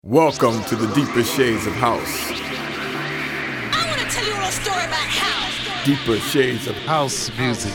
Welcome to the Deeper Shades of House. I want to tell you a little story about house. Deeper Shades of House music.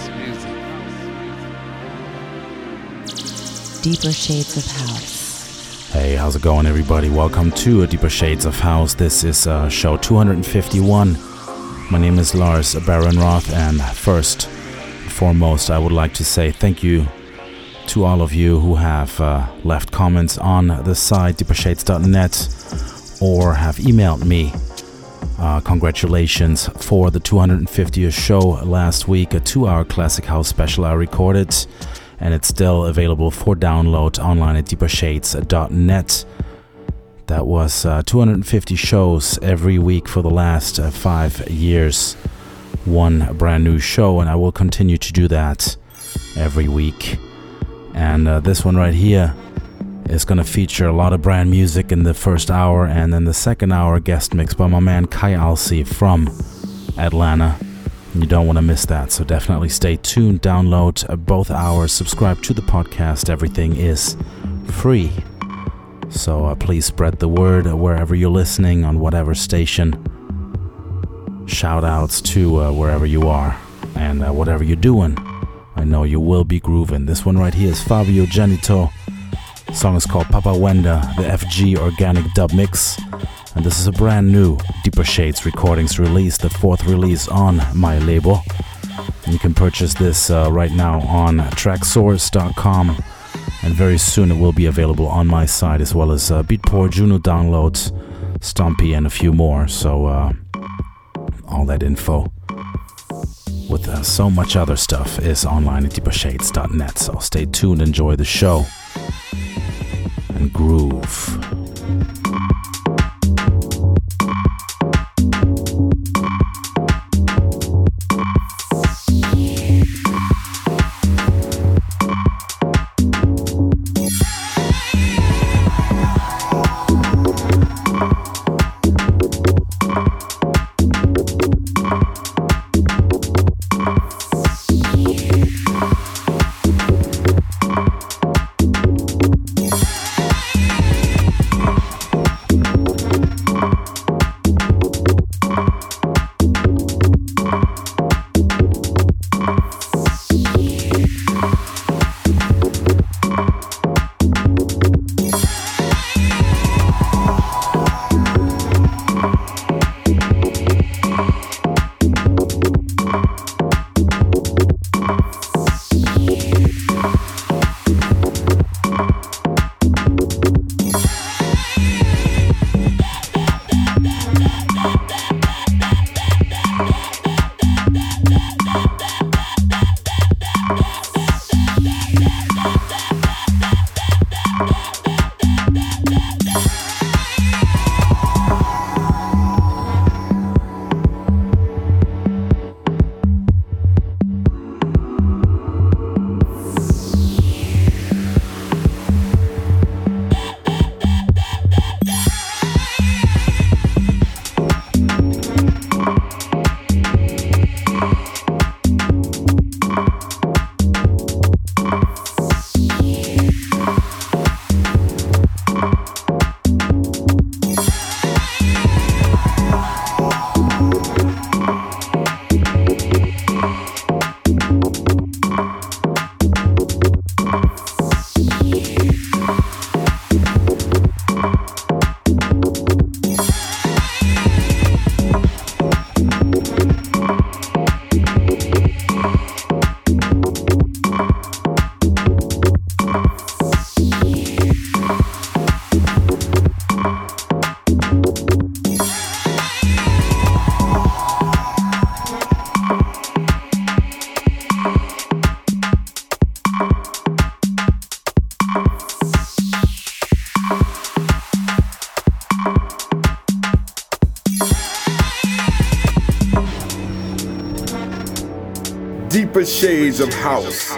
Deeper Shades of House. Hey, how's it going, everybody? Welcome to Deeper Shades of House. This is show 251. My name is Lars Baron-Roth, and first and foremost, I would like to say thank you to all of you who have left comments on the site deepershades.net or have emailed me. Congratulations for the 250th show last week, a 2-hour classic house special I recorded, and it's still available for download online at deepershades.net. That was 250 shows every week for the last 5 years. One brand new show, and I will continue to do that every week. And this one right here is going to feature a lot of brand music in the first hour, and then the second hour guest mix by my man Kai Alcy from Atlanta. You don't want to miss that, so definitely stay tuned, download both hours, subscribe to the podcast. Everything is free. So please spread the word wherever you're listening, on whatever station. Shout outs to wherever you are and whatever you're doing. I know you will be grooving. This one right here is Fabio Genito. The song is called Papa Wenda, the FG Organic Dub Mix. And this is a brand new Deeper Shades Recordings release, the 4th release on my label. And you can purchase this right now on tracksource.com. And very soon it will be available on my site, as well as Beatport, Juno Downloads, Stompy, and a few more. So all that info with so much other stuff is online at deepershades.net. So stay tuned, enjoy the show, and groove. Deeper Shades of House.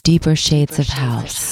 Deeper Shades of House.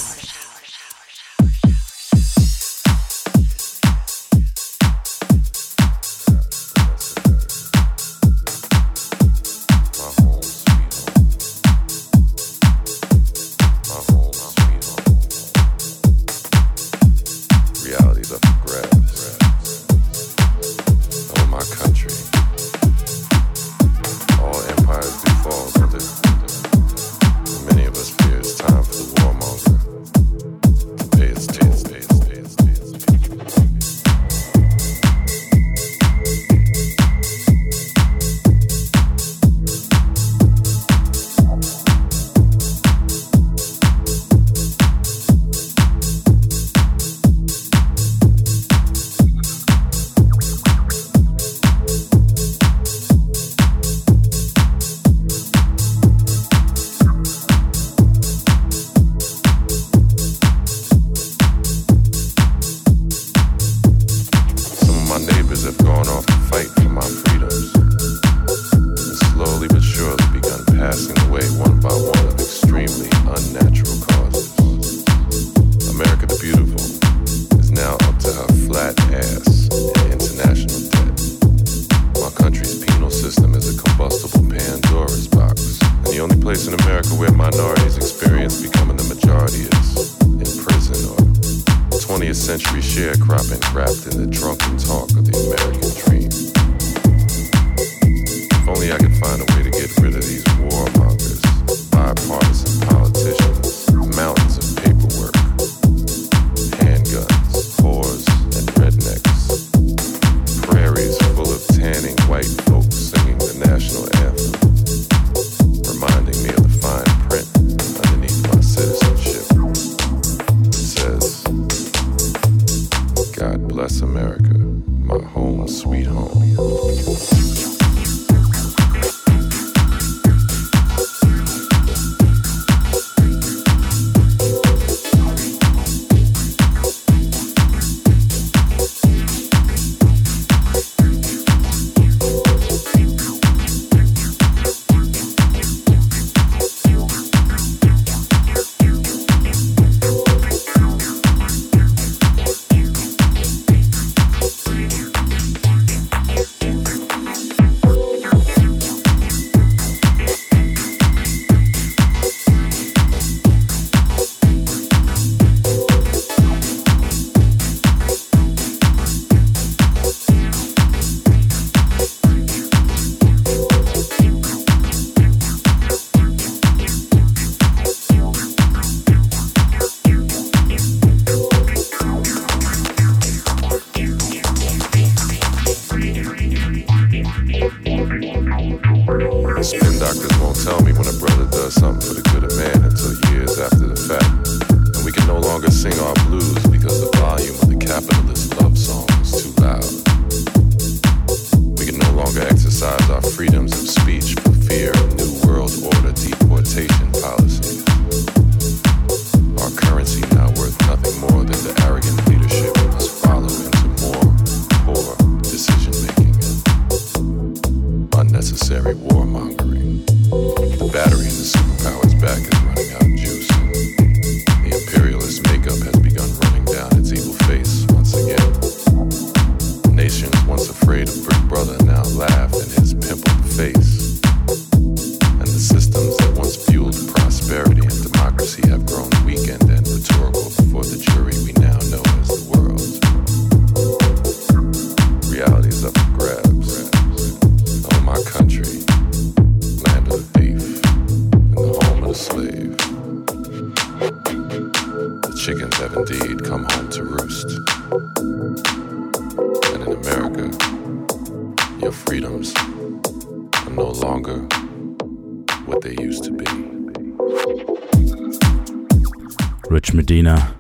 Rich Medina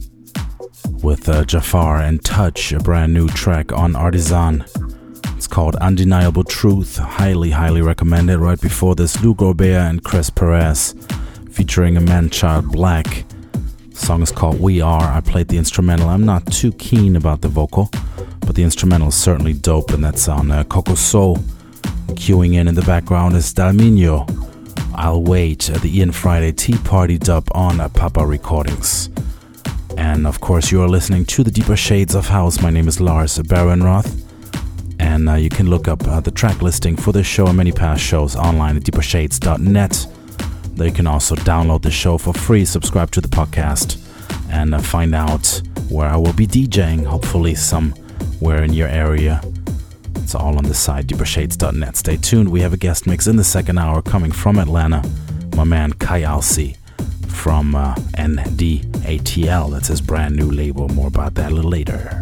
with Jafar and Touch, a brand new track on Artisan. It's called Undeniable Truth. Highly, highly recommended. Right before this, Lou Gobert and Chris Perez featuring a Man-Child Black. The song is called We Are. I played the instrumental. I'm not too keen about the vocal, but the instrumental is certainly dope, and that's on Coco Soul. Queuing in the background is Dalminio, I'll Wait, the Ian Friday Tea Party dub on Papa Recordings. And of course, you're listening to the Deeper Shades of House. My name is Lars Barenroth, and you can look up the track listing for this show and many past shows online at deepershades.net. There you can also download the show for free, subscribe to the podcast, and find out where I will be DJing, hopefully somewhere in your area. It's all on the site, deepershades.net. Stay tuned, we have a guest mix in the second hour coming from Atlanta, my man Kai Alcy from NDATL. That's his brand new label. More about that a little later.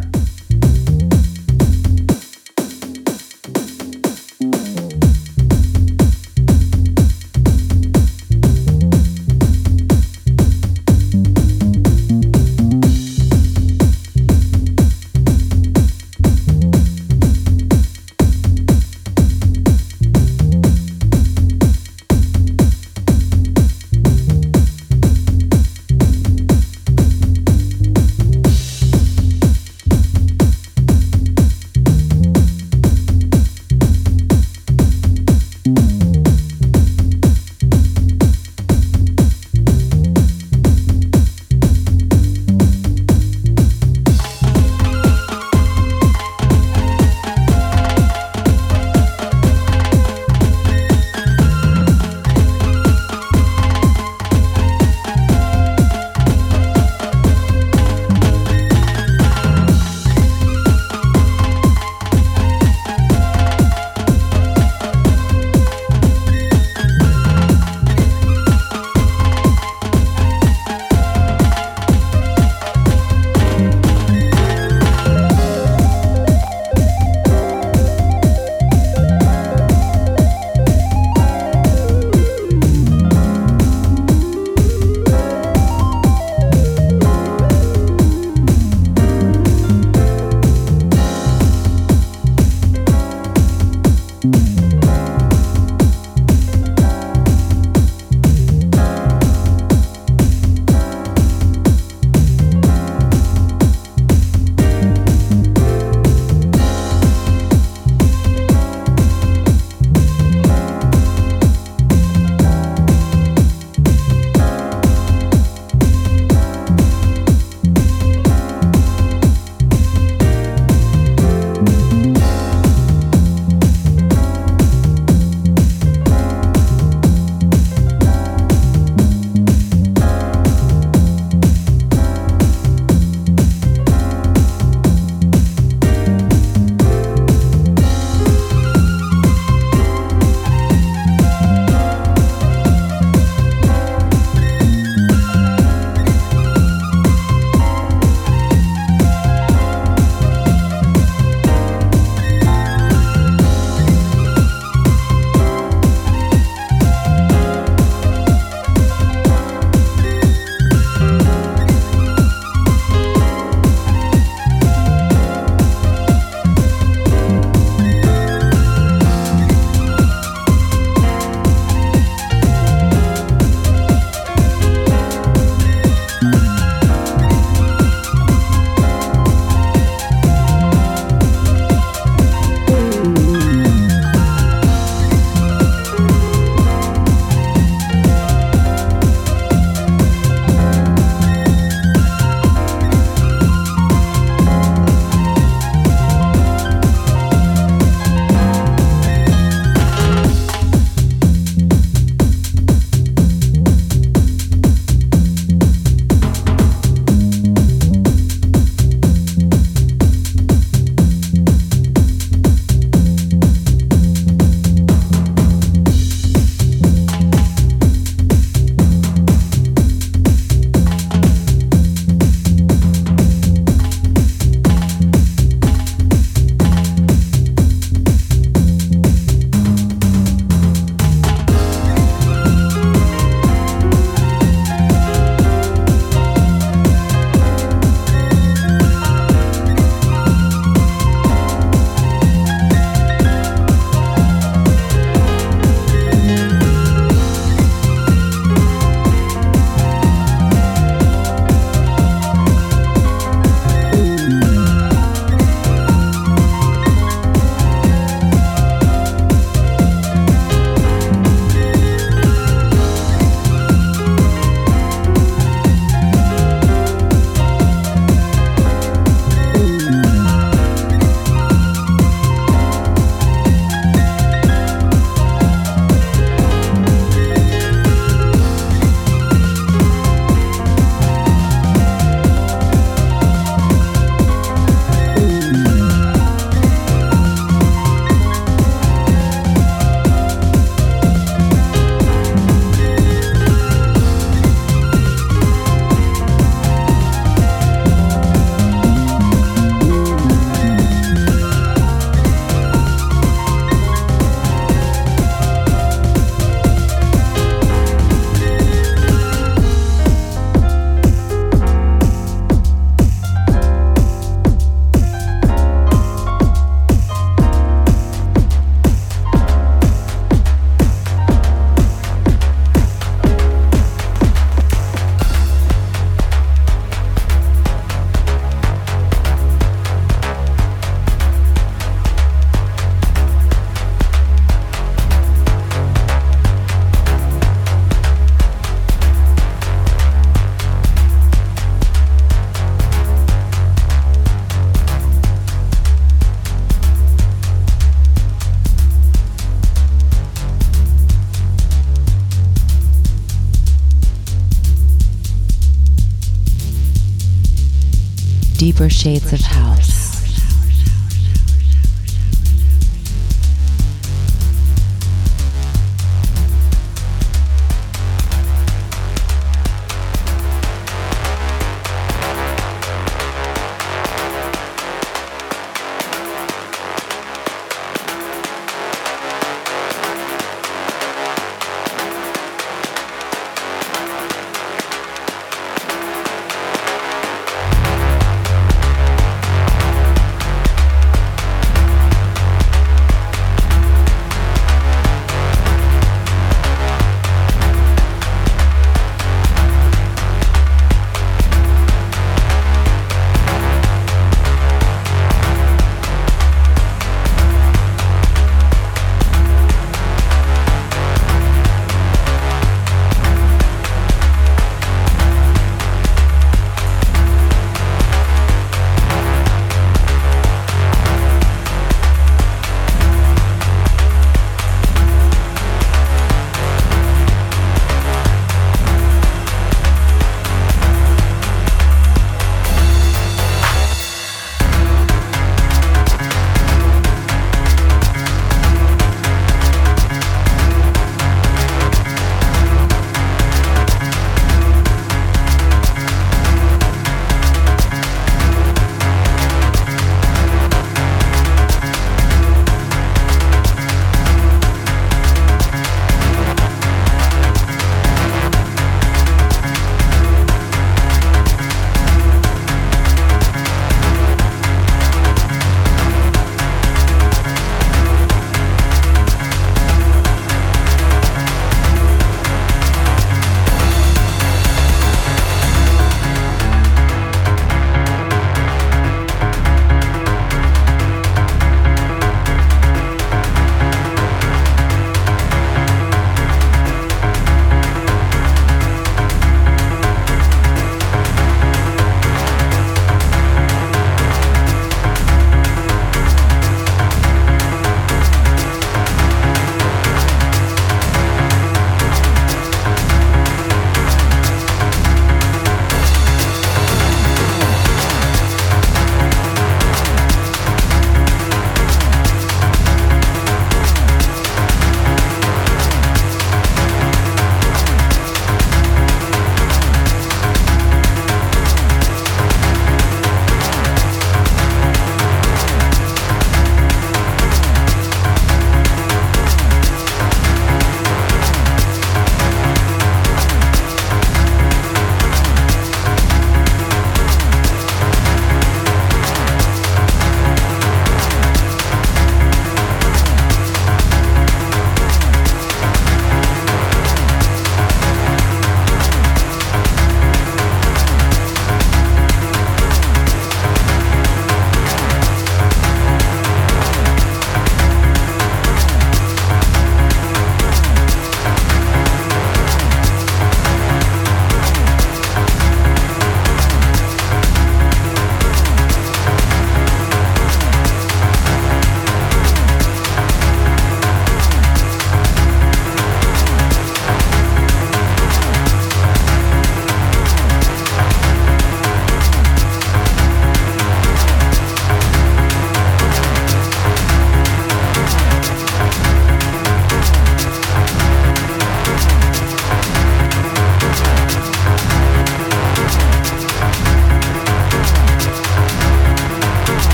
deeper shades of house.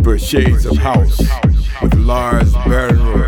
Deeper Shades of House with Lars Bernroth.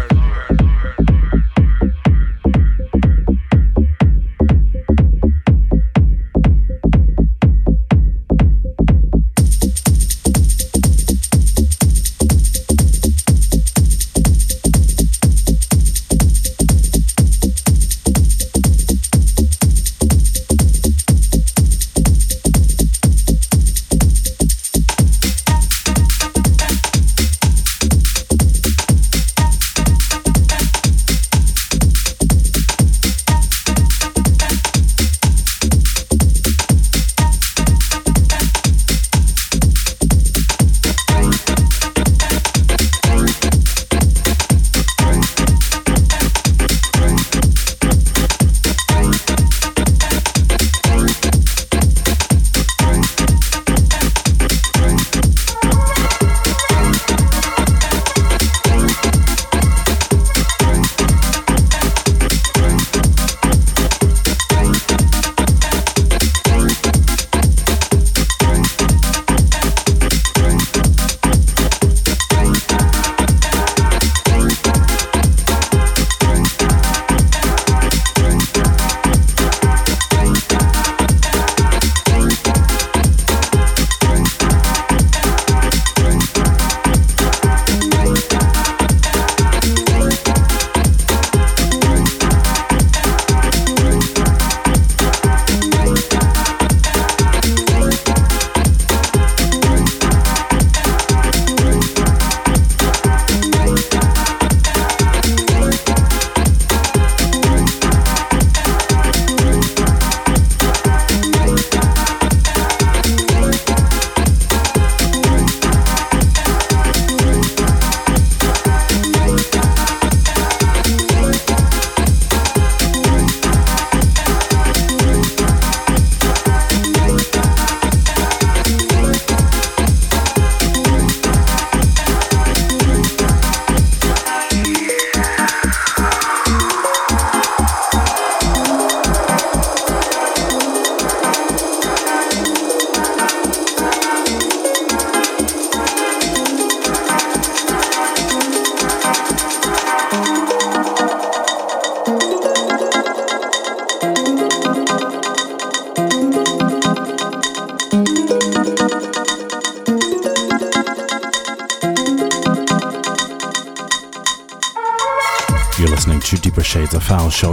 Shades of House show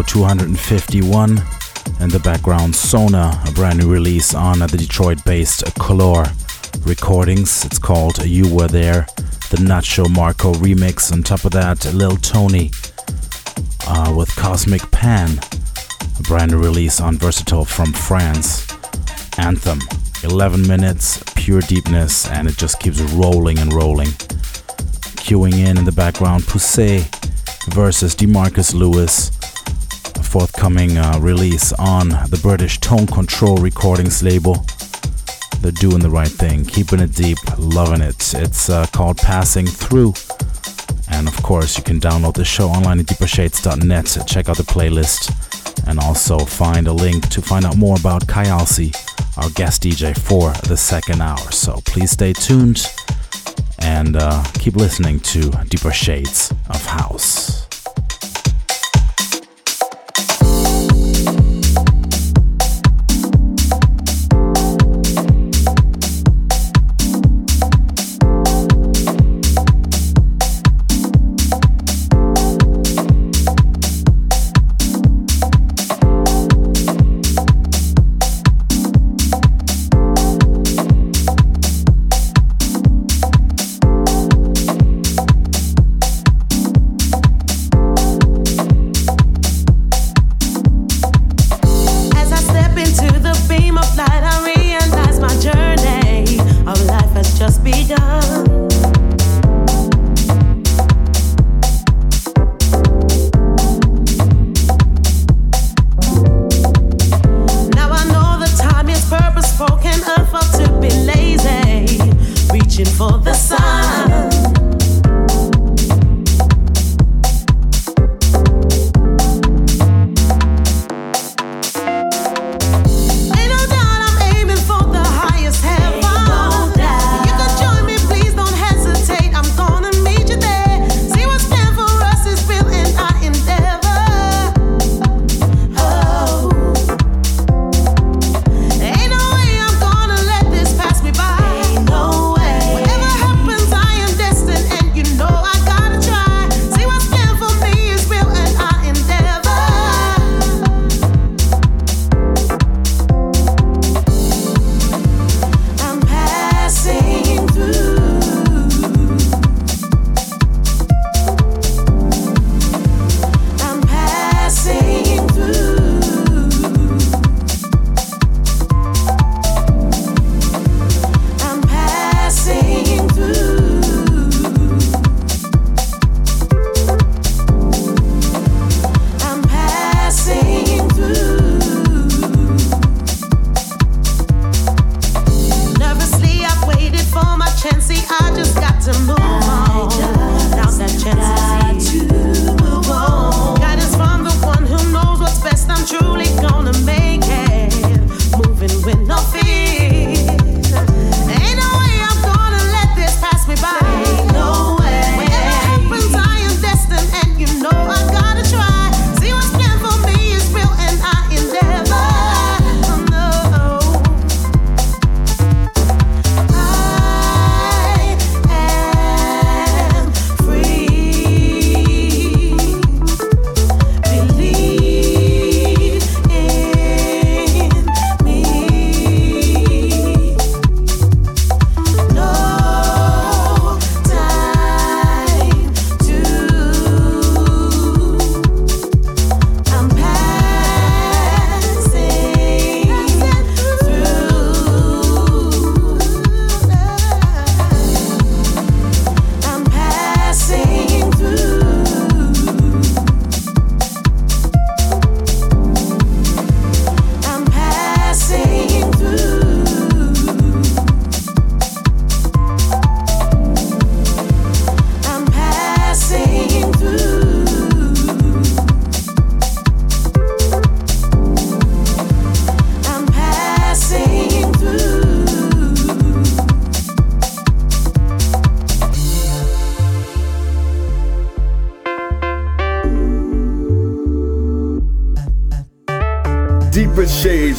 251. In the background, Sona, a brand new release on the Detroit-based Color Recordings. It's called You Were There. The Nacho Marco remix. On top of that, Lil Tony with Cosmic Pan, a brand new release on Versatile from France. Anthem, 11 minutes, pure deepness, and it just keeps rolling and rolling. Queuing in the background, Poussey versus DeMarcus Lewis, a forthcoming release on the British Tone Control Recordings label. They're doing the right thing, keeping it deep, loving it. It's called Passing Through. And of course, you can download the show online at deepershades.net, check out the playlist, and also find a link to find out more about Kai Alcy, our guest DJ for the second hour. So please stay tuned and keep listening to Deeper Shades of House. Hesitate.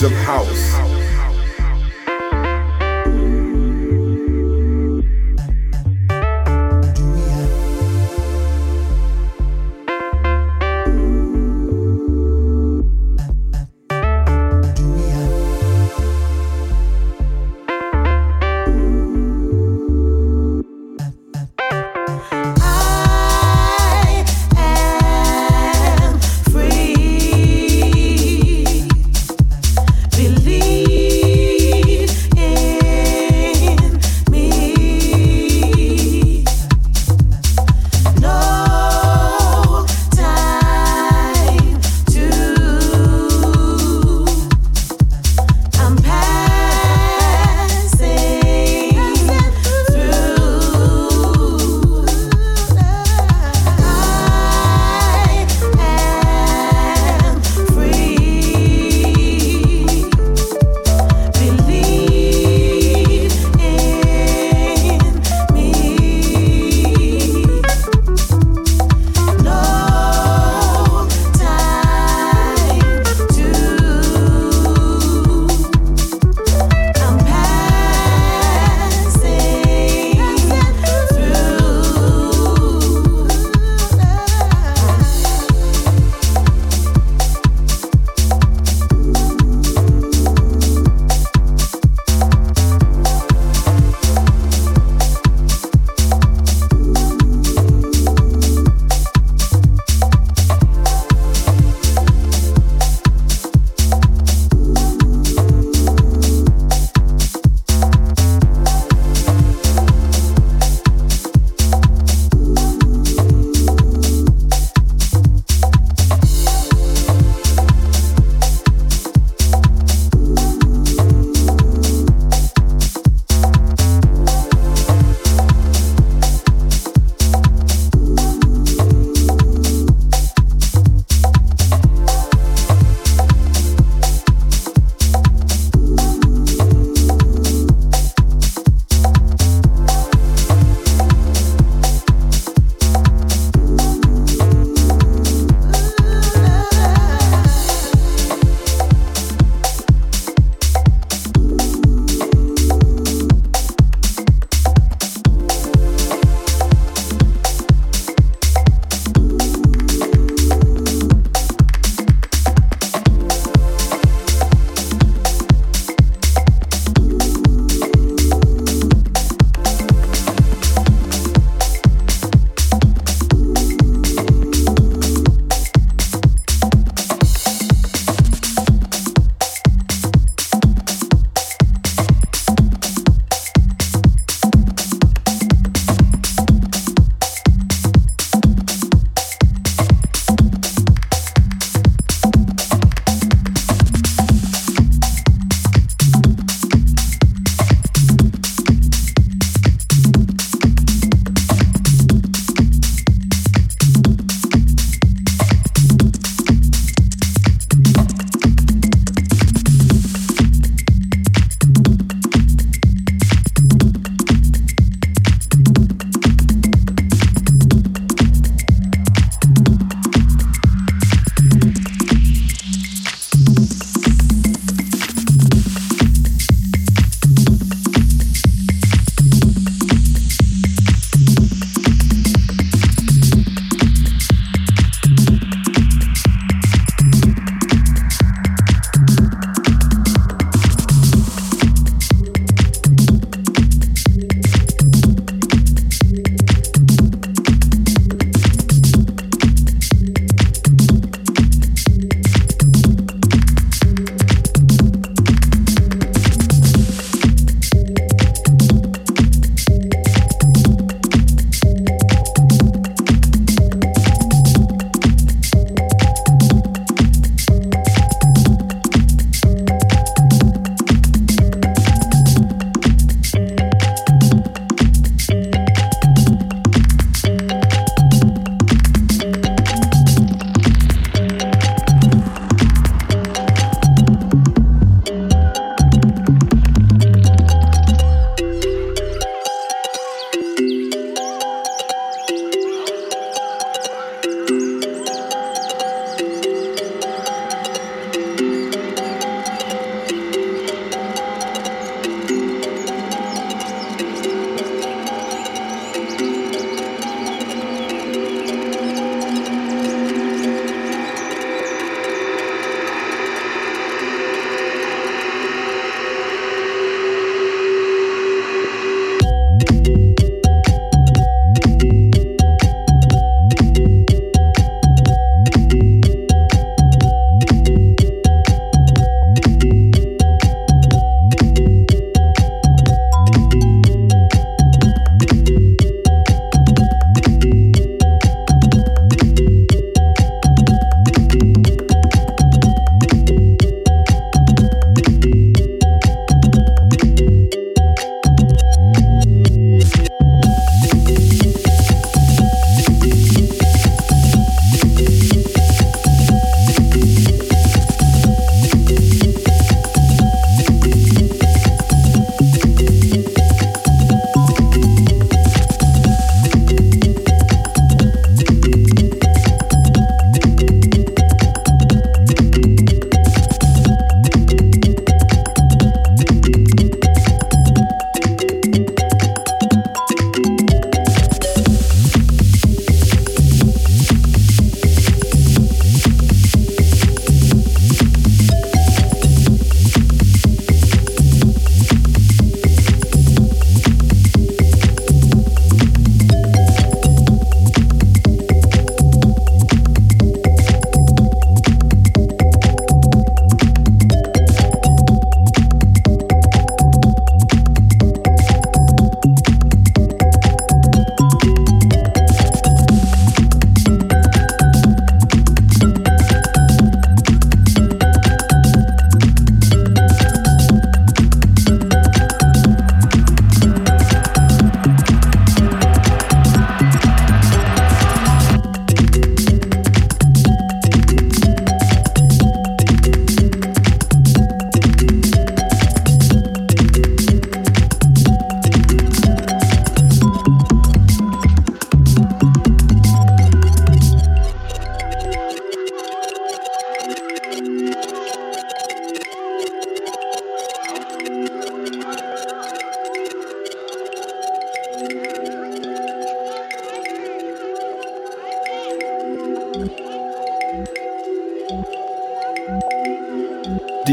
Shades of House. Believe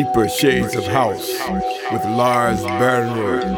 Deeper Shades of House with Lars Bernroyd.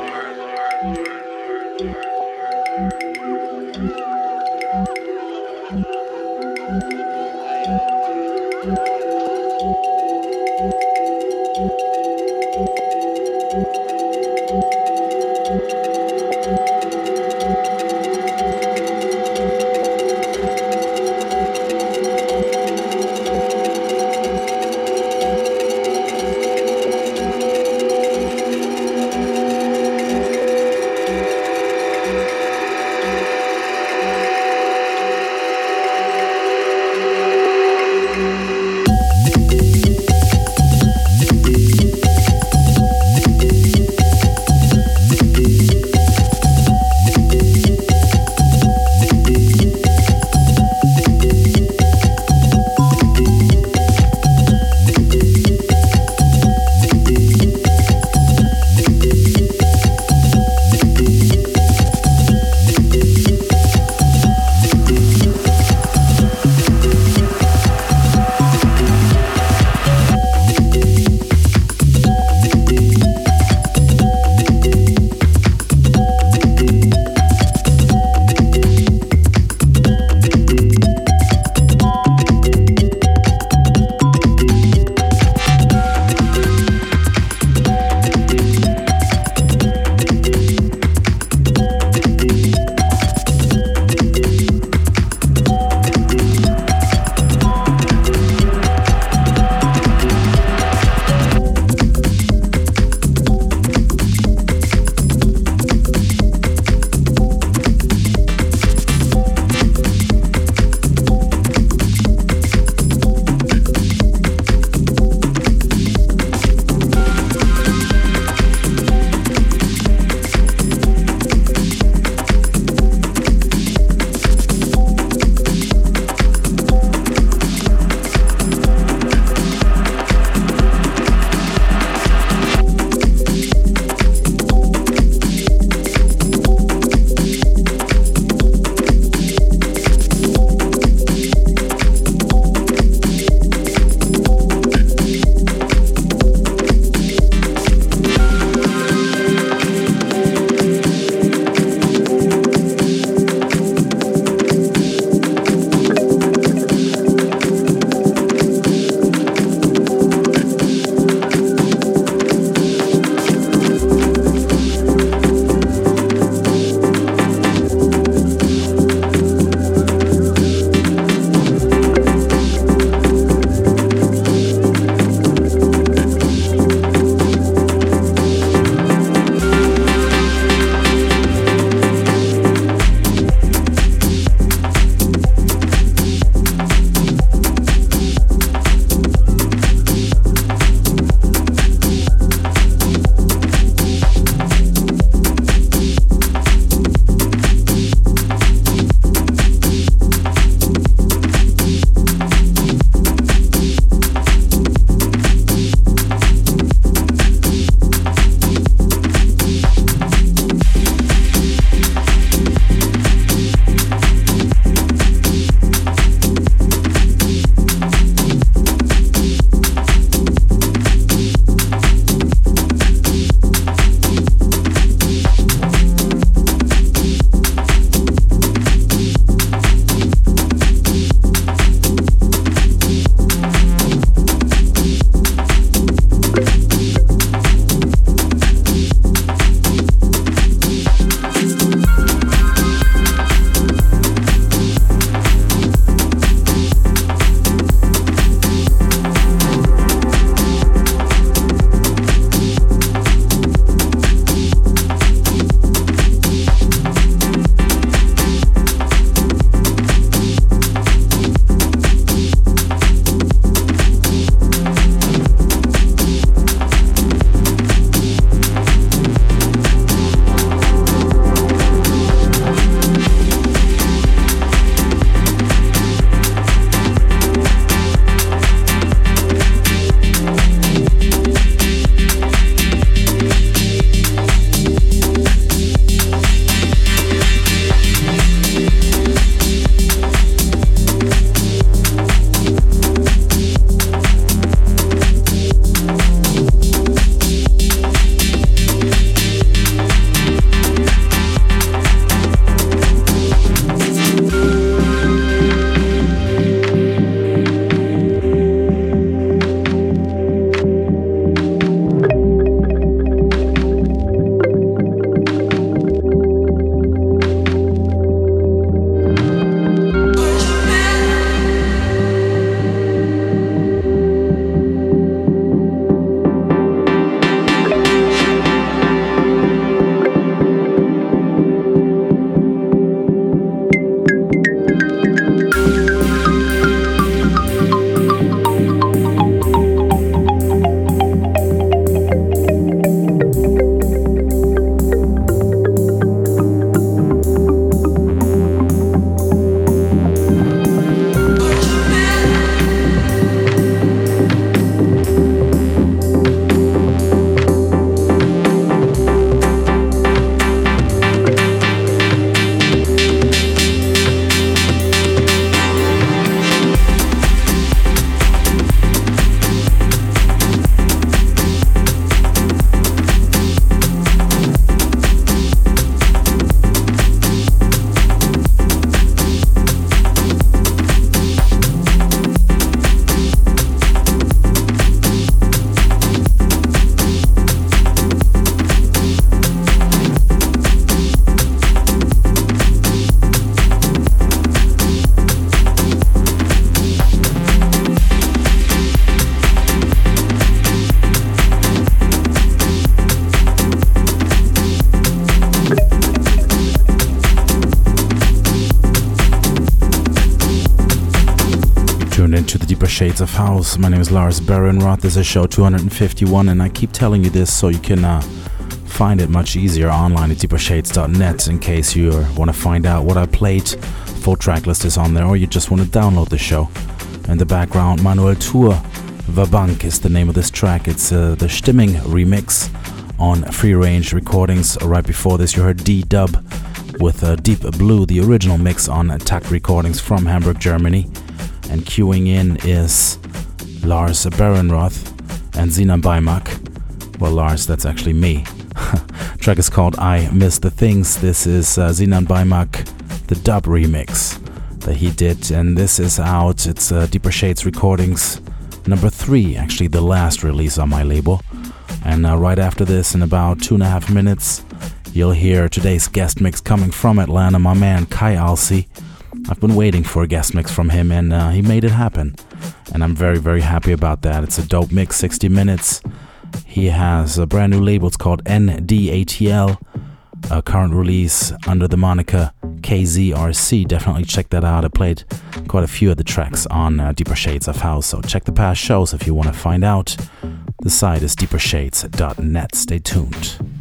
to the Deeper Shades of House. My name is Lars Behrenroth. This is show 251, and I keep telling you this so you can find it much easier online at deepershades.net in case you want to find out what I played. Full track list is on there, or you just want to download the show. In the background, Manuel Tour, Vabank is the name of this track. It's the Stimming remix on Free Range Recordings. Right before this, you heard D-Dub with Deep Blue, the original mix on Takt Recordings from Hamburg, Germany. And queuing in is Lars Behrenroth and Sinan Baymak. Well, Lars, that's actually me. Track is called I Miss the Things. This is Sinan Baymak, the dub remix that he did, and this is out. It's Deeper Shades Recordings number 3, actually the last release on my label. And right after this, in about 2.5 minutes, you'll hear today's guest mix coming from Atlanta, my man Kai Alcy. I've been waiting for a guest mix from him, and he made it happen. And I'm very, very happy about that. It's a dope mix, 60 minutes. He has a brand new label. It's called NDATL. A current release under the moniker KZRC. Definitely check that out. I played quite a few of the tracks on Deeper Shades of House. So check the past shows if you want to find out. The site is deepershades.net. Stay tuned.